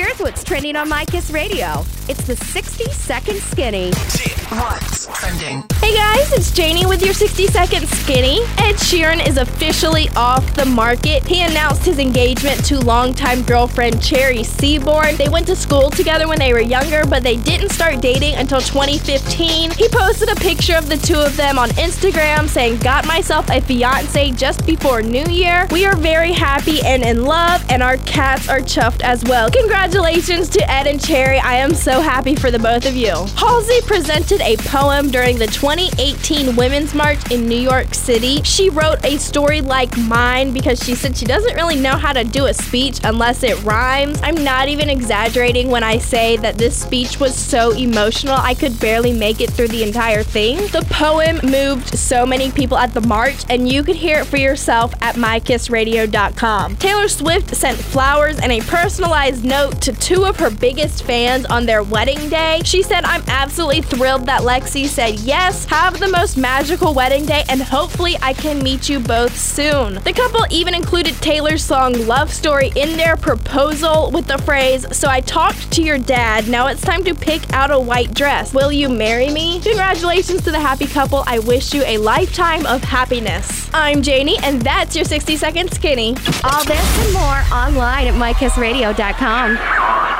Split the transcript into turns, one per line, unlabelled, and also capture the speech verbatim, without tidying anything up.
here's what's trending on My Kiss Radio. It's the sixty second Skinny.
What's trending?
Hey guys, it's Janie with your sixty second Skinny. Ed Sheeran is officially off the market. He announced his engagement to longtime girlfriend Cherry Seaborn. They went to school together when they were younger, but they didn't start dating until twenty fifteen. He posted a picture of the two of them on Instagram saying, "Got myself a fiance just before New Year. We are very happy and in love, and our cats are chuffed as well." Congratulations to Ed and Cherry. I am so happy for the both of you. Halsey presented a poem during the twenty eighteen Women's March in New York City. She wrote a story like mine because she said she doesn't really know how to do a speech unless it rhymes. I'm not even exaggerating when I say that this speech was so emotional I could barely make it through the entire thing. The poem moved so many people at the march, and you could hear it for yourself at my kiss radio dot com. Taylor Swift sent flowers and a personalized note to two of her biggest fans on their wedding day. She said, "I'm absolutely thrilled that Lexi said yes. Have the most magical wedding day, and hopefully I can meet you both soon." The couple even included Taylor's song Love Story in their proposal with the phrase, "So I talked to your dad. Now it's time to pick out a white dress. Will you marry me?" Congratulations to the happy couple. I wish you a lifetime of happiness. I'm Janie, and that's your sixty second Skinny.
All this and more online at my kiss radio dot com.